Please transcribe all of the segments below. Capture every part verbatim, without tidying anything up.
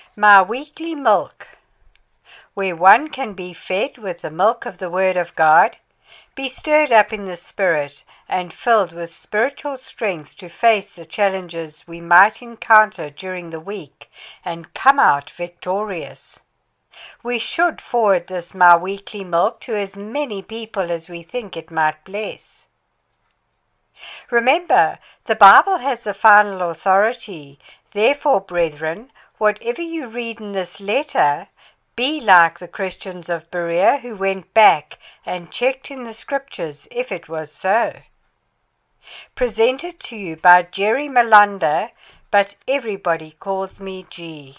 My weekly milk, where one can be fed with the milk of the Word of God, be stirred up in the Spirit, and filled with spiritual strength to face the challenges we might encounter during the week and come out victorious. We should forward this My Weekly Milk to as many people as we think it might bless. Remember, the Bible has the final authority. Therefore, brethren, whatever you read in this letter, be like the Christians of Berea who went back and checked in the scriptures if it was so. Presented to you by Jerry Melander, but everybody calls me G.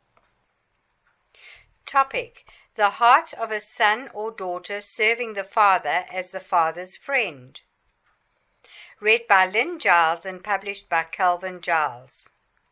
Topic: The heart of a son or daughter serving the father as the father's friend. Read by Lynn Giles and published by Calvin Giles.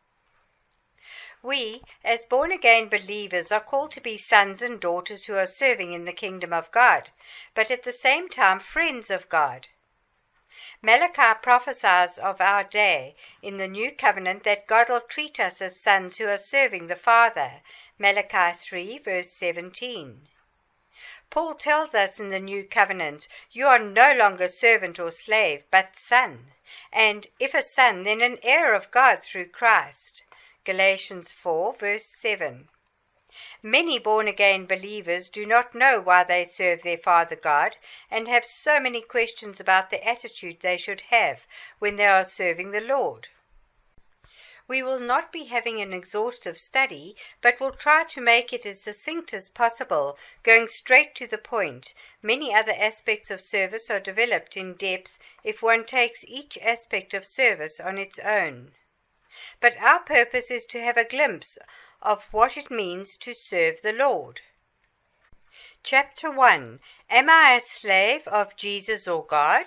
We, as born-again believers, are called to be sons and daughters who are serving in the kingdom of God, but at the same time friends of God. Malachi prophesies of our day in the New Covenant that God will treat us as sons who are serving the Father. Malachi three, verse seventeen. Paul tells us in the New Covenant, you are no longer servant or slave, but son, and if a son, then an heir of God through Christ. Galatians four, verse seven. Many born-again believers do not know why they serve their Father God and have so many questions about the attitude they should have when they are serving the Lord. We will not be having an exhaustive study, but will try to make it as succinct as possible, going straight to the point. Many other aspects of service are developed in depth if one takes each aspect of service on its own. But our purpose is to have a glimpse of what it means to serve the Lord. Chapter one. Am I a slave of Jesus or God?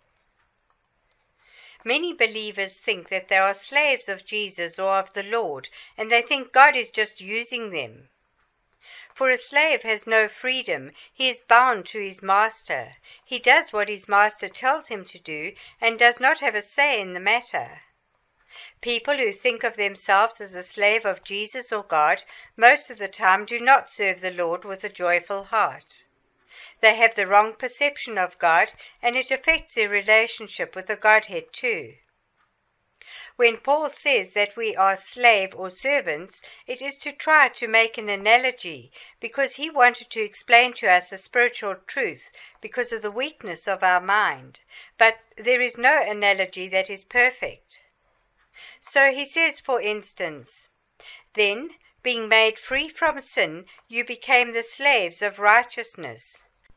Many believers think that they are slaves of Jesus or of the Lord, and they think God is just using them. For a slave has no freedom. He is bound to his master. He does what his master tells him to do and does not have a say in the matter. People who think of themselves as a slave of Jesus or God most of the time do not serve the Lord with a joyful heart. They have the wrong perception of God, and it affects their relationship with the Godhead too. When Paul says that we are slave or servants, it is to try to make an analogy, because he wanted to explain to us a spiritual truth because of the weakness of our mind. But there is no analogy that is perfect. So he says, for instance, then, being made free from sin, you became the slaves of righteousness.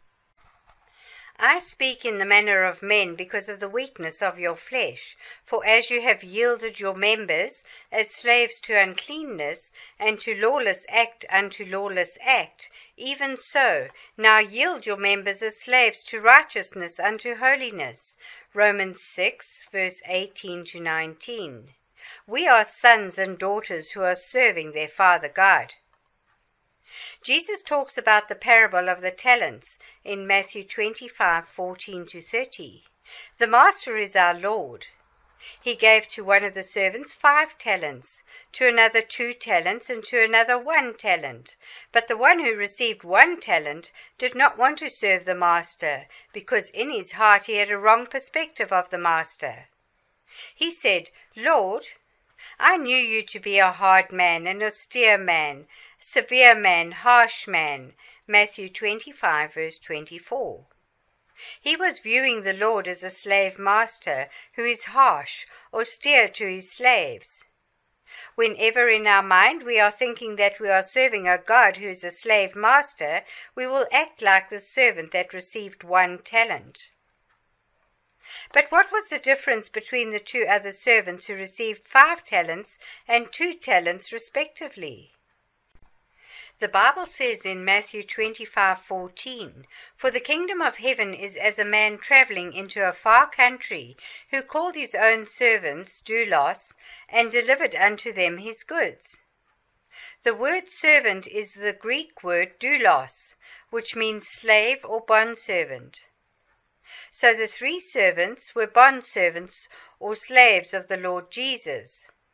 I speak in the manner of men because of the weakness of your flesh. For as you have yielded your members as slaves to uncleanness, and to lawless act unto lawless act, even so now yield your members as slaves to righteousness unto holiness. Romans six, verse eighteen to nineteen. We are sons and daughters who are serving their Father God. Jesus talks about the parable of the talents in Matthew twenty-five, fourteen to thirty. The master is our Lord. He gave to one of the servants five talents, to another two talents, and to another one talent. But the one who received one talent did not want to serve the master, because in his heart he had a wrong perspective of the master. He said, Lord, I knew you to be a hard man, an austere man, severe man, harsh man. Matthew twenty-five, verse twenty-four. He was viewing the Lord as a slave master who is harsh, austere to his slaves. Whenever in our mind we are thinking that we are serving a God who is a slave master, we will act like the servant that received one talent. But what was the difference between the two other servants who received five talents and two talents respectively? The Bible says in Matthew twenty-five, fourteen, For the kingdom of heaven is as a man travelling into a far country, who called his own servants, doulos, and delivered unto them his goods. The word servant is the Greek word doulos, which means slave or bondservant. So the three servants were bondservants or slaves of the Lord Jesus.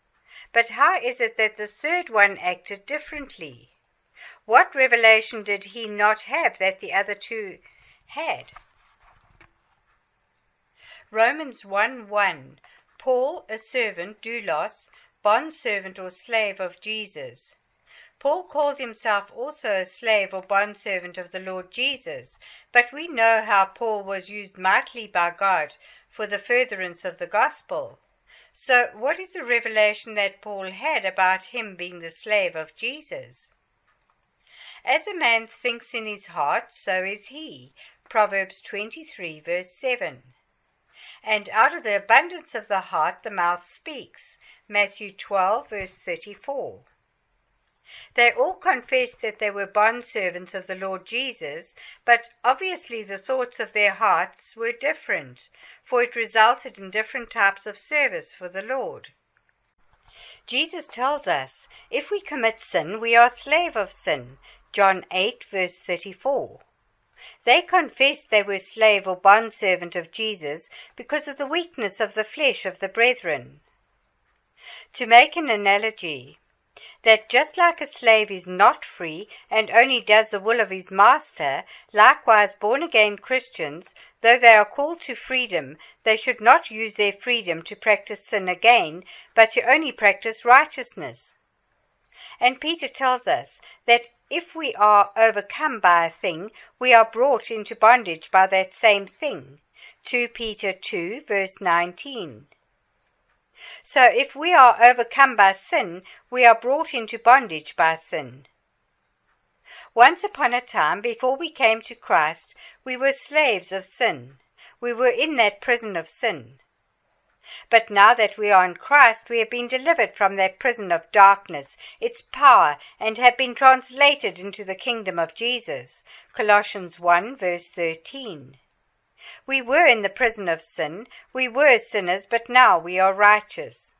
But how is it that the third one acted differently? What revelation did he not have that the other two had? Romans one one. Paul, a servant, doulos, bondservant or slave of Jesus. Paul called himself also a slave or bondservant of the Lord Jesus, but we know how Paul was used mightily by God for the furtherance of the gospel. So what is the revelation that Paul had about him being the slave of Jesus? As a man thinks in his heart, so is he. Proverbs twenty-three, verse seven. And out of the abundance of the heart the mouth speaks. Matthew twelve, verse thirty-four. They all confessed that they were bondservants of the Lord Jesus, but obviously the thoughts of their hearts were different, for it resulted in different types of service for the Lord. Jesus tells us, if we commit sin, we are slave of sin. John eight, verse thirty-four. They confessed they were slave or bondservant of Jesus because of the weakness of the flesh of the brethren. To make an analogy, that just like a slave is not free and only does the will of his master, likewise born-again Christians, though they are called to freedom, they should not use their freedom to practice sin again, but to only practice righteousness. And Peter tells us that if we are overcome by a thing, we are brought into bondage by that same thing. Second Peter two, verse nineteen. So if we are overcome by sin, we are brought into bondage by sin. Once upon a time, before we came to Christ, we were slaves of sin. We were in that prison of sin. But now that we are in Christ, we have been delivered from that prison of darkness, its power, and have been translated into the kingdom of Jesus. Colossians one, verse thirteen. We were in the prison of sin, we were sinners, but now we are righteous.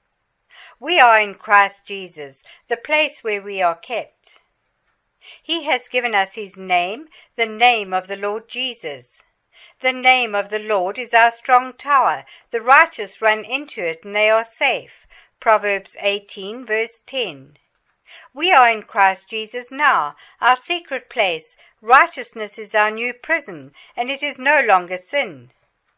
We are in Christ Jesus, the place where we are kept. He has given us his name, the name of the Lord Jesus. The name of the Lord is our strong tower. The righteous run into it and they are safe. Proverbs eighteen, verse ten. We are in Christ Jesus now, our secret place. Righteousness is our new prison, and it is no longer sin.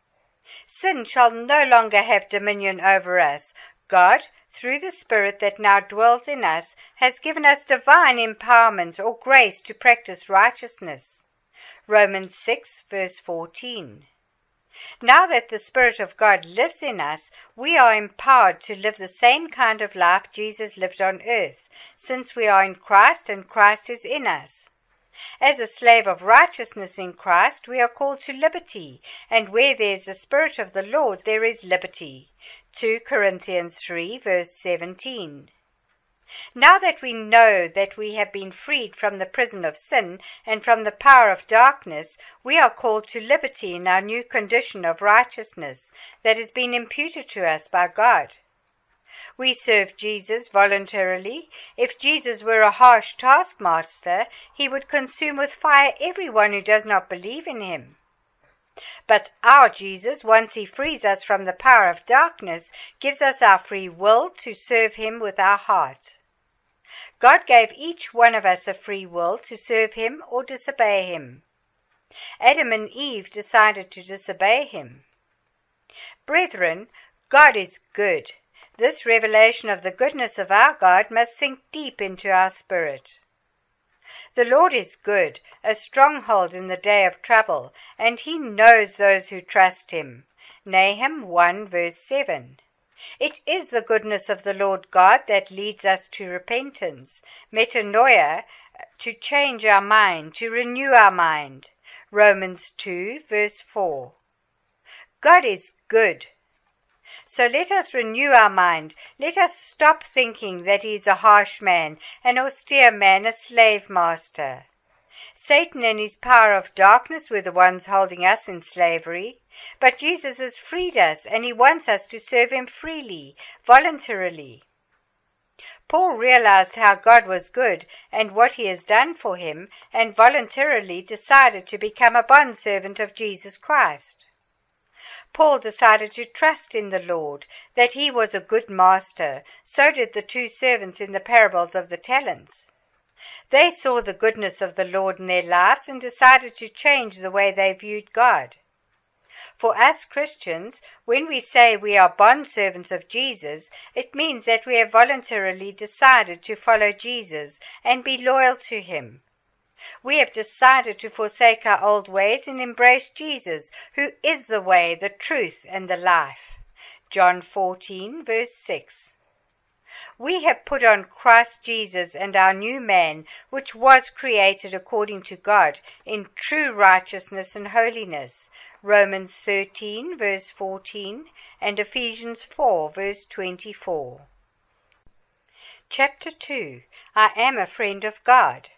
Sin shall no longer have dominion over us. God, through the Spirit that now dwells in us, has given us divine empowerment or grace to practice righteousness. Romans six, verse fourteen. Now that the Spirit of God lives in us, we are empowered to live the same kind of life Jesus lived on earth, since we are in Christ and Christ is in us. As a slave of righteousness in Christ, we are called to liberty, and where there is the Spirit of the Lord, there is liberty. Second Corinthians three, verse seventeen. Now that we know that we have been freed from the prison of sin and from the power of darkness, we are called to liberty in our new condition of righteousness that has been imputed to us by God. We serve Jesus voluntarily. If Jesus were a harsh taskmaster, he would consume with fire everyone who does not believe in him. But our Jesus, once he frees us from the power of darkness, gives us our free will to serve him with our heart. God gave each one of us a free will to serve him or disobey him. Adam and Eve decided to disobey him. Brethren, God is good. This revelation of the goodness of our God must sink deep into our spirit. The Lord is good, a stronghold in the day of trouble, and he knows those who trust him. Nahum one, verse seven. It is the goodness of the Lord God that leads us to repentance, metanoia, to change our mind, to renew our mind. Romans two, verse four. God is good. So let us renew our mind. Let us stop thinking that he is a harsh man, an austere man, a slave master. Satan and his power of darkness were the ones holding us in slavery. But Jesus has freed us, and he wants us to serve him freely, voluntarily. Paul realized how God was good and what he has done for him, and voluntarily decided to become a bondservant of Jesus Christ. Paul decided to trust in the Lord, that he was a good master. So did the two servants in the parables of the talents. They saw the goodness of the Lord in their lives and decided to change the way they viewed God. For us Christians, when we say we are bondservants of Jesus, it means that we have voluntarily decided to follow Jesus and be loyal to him. We have decided to forsake our old ways and embrace Jesus, who is the way, the truth, and the life. John fourteen, verse six. We have put on Christ Jesus and our new man, which was created according to God, in true righteousness and holiness. Romans thirteen, verse fourteen, and Ephesians four, verse twenty-four. Chapter two. I am a friend of God.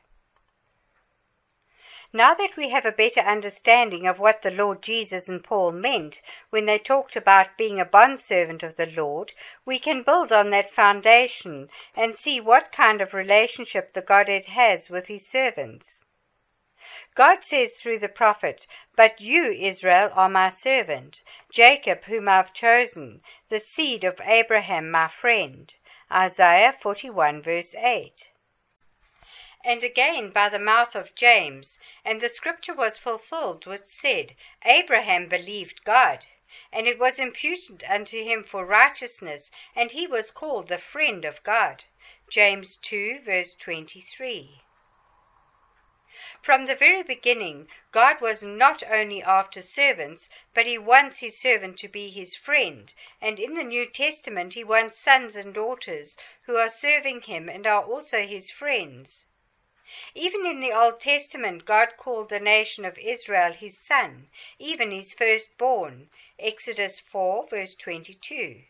Now that we have a better understanding of what the Lord Jesus and Paul meant when they talked about being a bondservant of the Lord, we can build on that foundation and see what kind of relationship the Godhead has with his servants. God says through the prophet, "But you, Israel, are my servant, Jacob whom I've chosen, the seed of Abraham my friend." Isaiah forty-one, verse eight. And again by the mouth of James, and the scripture was fulfilled which said, Abraham believed God, and it was imputed unto him for righteousness, and he was called the friend of God. James two, verse twenty-three. From the very beginning, God was not only after servants, but he wants his servant to be his friend, and in the New Testament he wants sons and daughters who are serving him and are also his friends. Even in the Old Testament, God called the nation of Israel his son, even his firstborn. Exodus four, verse twenty-two.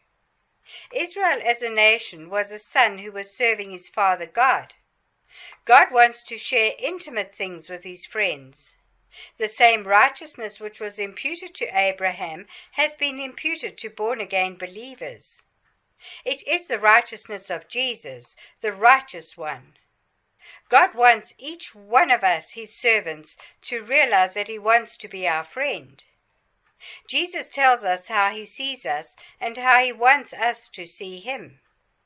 Israel as a nation was a son who was serving his father God. God wants to share intimate things with his friends. The same righteousness which was imputed to Abraham has been imputed to born-again believers. It is the righteousness of Jesus, the righteous one. God wants each one of us, his servants, to realize that he wants to be our friend. Jesus tells us how he sees us and how he wants us to see him.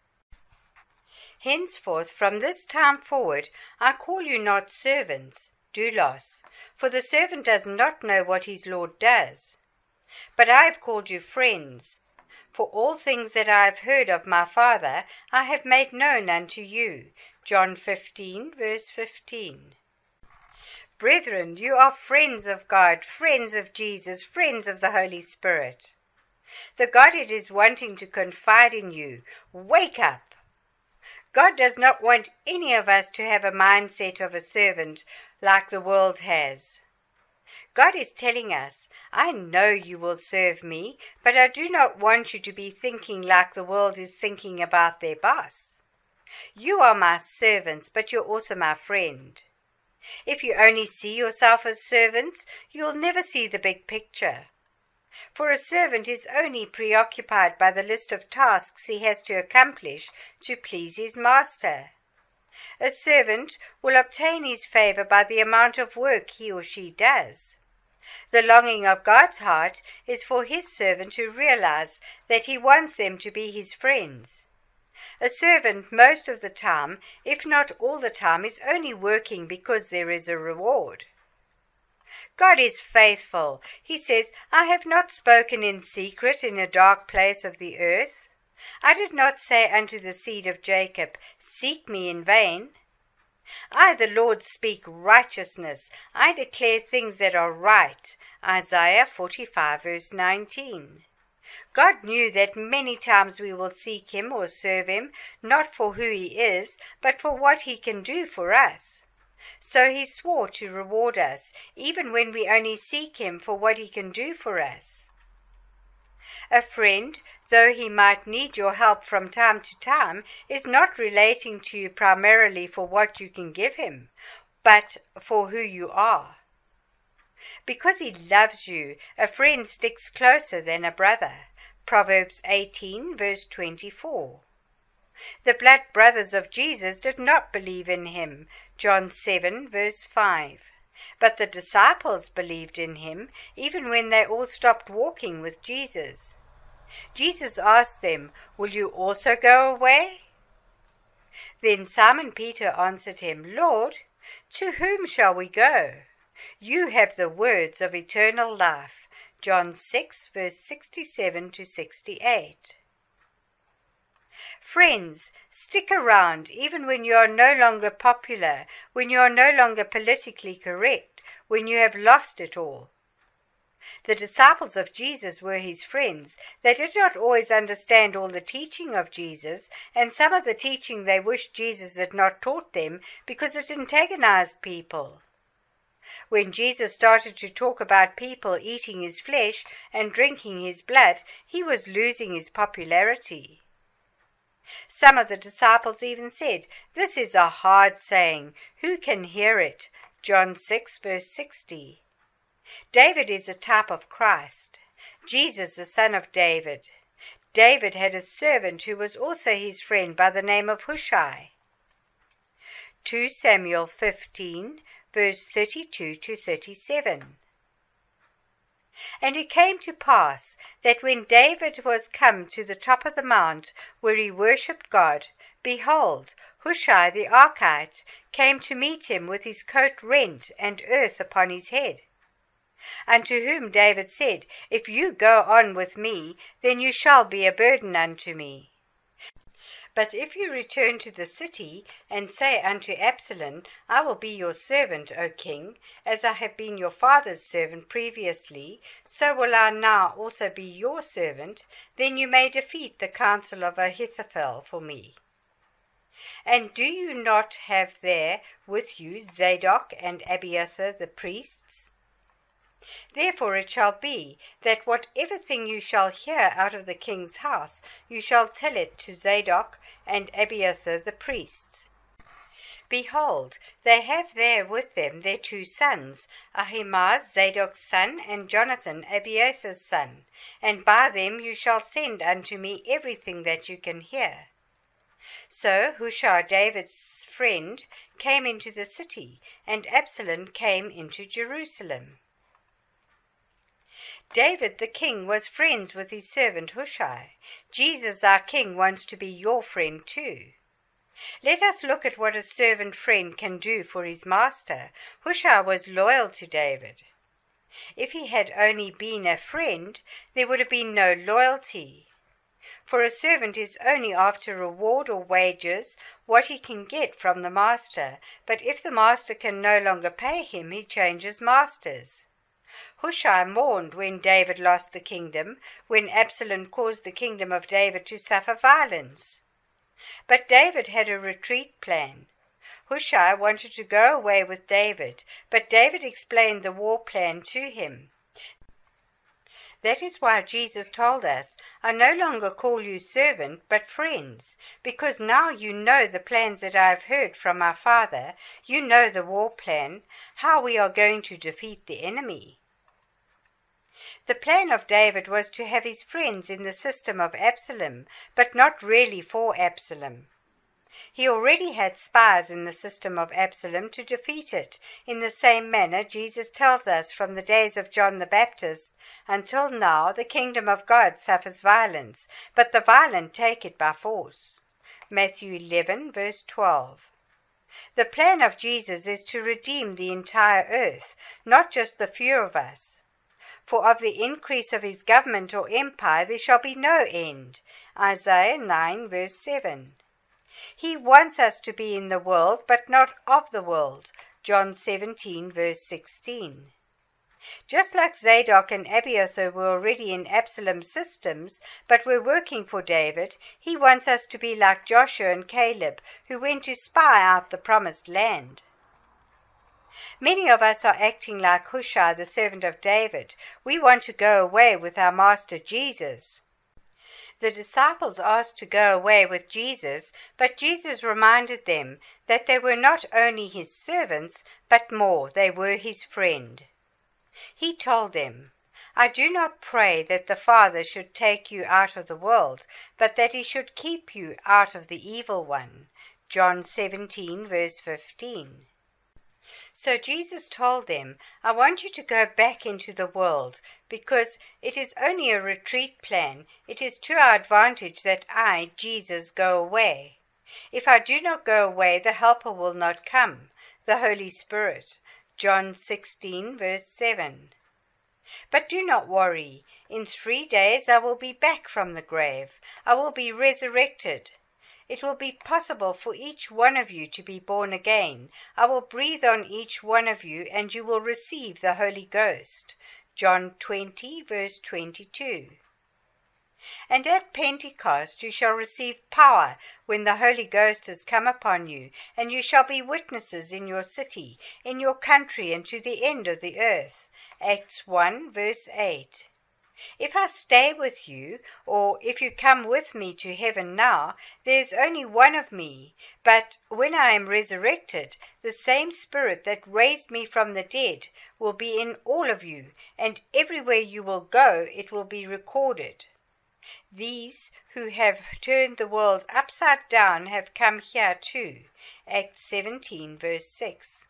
Henceforth, from this time forward, I call you not servants, doulos, for the servant does not know what his Lord does. But I have called you friends, for all things that I have heard of my Father I have made known unto you. John fifteen, verse fifteen. Brethren, you are friends of God, friends of Jesus, friends of the Holy Spirit. The Godhead is wanting to confide in you. Wake up! God does not want any of us to have a mindset of a servant like the world has. God is telling us, I know you will serve me, but I do not want you to be thinking like the world is thinking about their boss. You are my servants, but you're also my friend. If you only see yourself as servants, you'll never see the big picture. For a servant is only preoccupied by the list of tasks he has to accomplish to please his master. A servant will obtain his favor by the amount of work he or she does. The longing of God's heart is for his servant to realize that he wants them to be his friends. A servant most of the time, if not all the time, is only working because there is a reward. God is faithful. He says, I have not spoken in secret in a dark place of the earth. I did not say unto the seed of Jacob, Seek me in vain. I, the Lord, speak righteousness. I declare things that are right. Isaiah forty-five, verse nineteen. God knew that many times we will seek him or serve him, not for who he is, but for what he can do for us. So he swore to reward us, even when we only seek him for what he can do for us. A friend, though he might need your help from time to time, is not relating to you primarily for what you can give him, but for who you are. Because he loves you, a friend sticks closer than a brother. Proverbs eighteen, verse twenty-four. The blood brothers of Jesus did not believe in him. John seven, verse five. But the disciples believed in him, even when they all stopped walking with Jesus. Jesus asked them, "Will you also go away?" Then Simon Peter answered him, "Lord, to whom shall we go? You have the words of eternal life." John six, verse sixty-seven to sixty-eight. Friends, stick around even when you are no longer popular, when you are no longer politically correct, when you have lost it all. The disciples of Jesus were his friends. They did not always understand all the teaching of Jesus, and some of the teaching they wished Jesus had not taught them because it antagonized people. When Jesus started to talk about people eating his flesh and drinking his blood, he was losing his popularity. Some of the disciples even said, "This is a hard saying. Who can hear it?" John six, verse sixty. David is a type of Christ. Jesus, the son of David. David had a servant who was also his friend by the name of Hushai. Second Samuel fifteen, verse thirty-two to thirty-seven. And it came to pass that when David was come to the top of the mount where he worshipped God, behold, Hushai the Archite came to meet him with his coat rent and earth upon his head. Unto whom David said, "If you go on with me, then you shall be a burden unto me. But if you return to the city, and say unto Absalom, I will be your servant, O king, as I have been your father's servant previously, so will I now also be your servant, then you may defeat the counsel of Ahithophel for me. And do you not have there with you Zadok and Abiathar the priests? Therefore it shall be, that whatever thing you shall hear out of the king's house, you shall tell it to Zadok and Abiathar the priests. Behold, they have there with them their two sons, Ahimaaz Zadok's son, and Jonathan Abiathar's son, and by them you shall send unto me everything that you can hear." So Hushai, David's friend, came into the city, and Absalom came into Jerusalem. David the king was friends with his servant Hushai. Jesus our king wants to be your friend too. Let us look at what a servant friend can do for his master. Hushai was loyal to David. If he had only been a friend, there would have been no loyalty. For a servant is only after reward or wages what he can get from the master, but if the master can no longer pay him, he changes masters. Hushai mourned when David lost the kingdom, when Absalom caused the kingdom of David to suffer violence. But David had a retreat plan. Hushai wanted to go away with David, but David explained the war plan to him. That is why Jesus told us, "I no longer call you servant, but friends, because now you know the plans that I have heard from my Father. You know the war plan, how we are going to defeat the enemy." The plan of David was to have his friends in the system of Absalom, but not really for Absalom. He already had spies in the system of Absalom to defeat it. In the same manner, Jesus tells us from the days of John the Baptist until now, the kingdom of God suffers violence, but the violent take it by force. Matthew eleven, verse twelve. The plan of Jesus is to redeem the entire earth, not just the few of us. For of the increase of his government or empire there shall be no end. Isaiah nine, verse seven. He wants us to be in the world, but not of the world. John seventeen, verse sixteen. Just like Zadok and Abiathar were already in Absalom's systems, but were working for David, he wants us to be like Joshua and Caleb, who went to spy out the promised land. Many of us are acting like Hushai, the servant of David. We want to go away with our master Jesus. The disciples asked to go away with Jesus, but Jesus reminded them that they were not only his servants, but more, they were his friend. He told them, "I do not pray that the Father should take you out of the world, but that he should keep you out of the evil one." John seventeen, verse fifteen. So Jesus told them, I want you to go back into the world, because it is only a retreat plan. It is to our advantage that I, Jesus, go away. If I do not go away, the Helper will not come, the Holy Spirit. John sixteen, verse seven. But do not worry. In three days I will be back from the grave. I will be resurrected. It will be possible for each one of you to be born again. I will breathe on each one of you, and you will receive the Holy Ghost. John twenty, verse twenty-two. And at Pentecost you shall receive power when the Holy Ghost has come upon you, and you shall be witnesses in your city, in your country, and to the end of the earth. Acts one, verse eight. If I stay with you, or if you come with me to heaven now, there is only one of me. But when I am resurrected, the same Spirit that raised me from the dead will be in all of you, and everywhere you will go, it will be recorded. These who have turned the world upside down have come here too. Acts seventeen, verse six.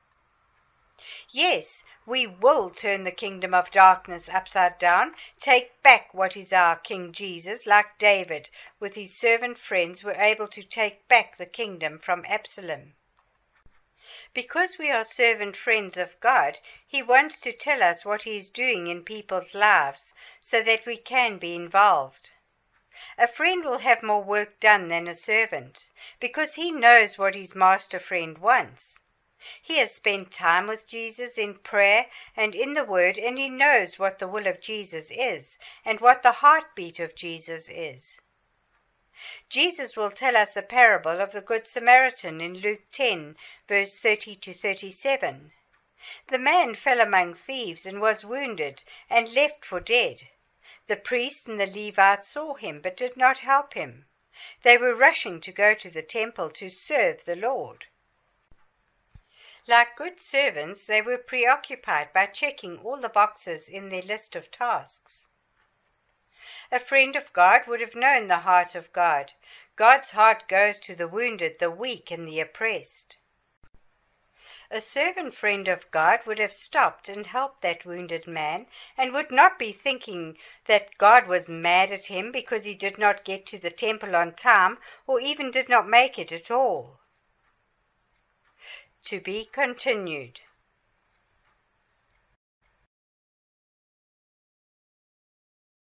Yes, we will turn the kingdom of darkness upside down, take back what is our King Jesus, like David, with his servant friends, were able to take back the kingdom from Absalom. Because we are servant friends of God, he wants to tell us what he is doing in people's lives, so that we can be involved. A friend will have more work done than a servant, because he knows what his master friend wants. He has spent time with Jesus in prayer and in the Word, and he knows what the will of Jesus is and what the heartbeat of Jesus is. Jesus will tell us a parable of the Good Samaritan in Luke ten, verse thirty to thirty-seven. The man fell among thieves and was wounded and left for dead. The priest and the Levite saw him but did not help him. They were rushing to go to the temple to serve the Lord. Like good servants, they were preoccupied by checking all the boxes in their list of tasks. A friend of God would have known the heart of God. God's heart goes to the wounded, the weak, and the oppressed. A servant friend of God would have stopped and helped that wounded man, and would not be thinking that God was mad at him because he did not get to the temple on time, or even did not make it at all. To be continued.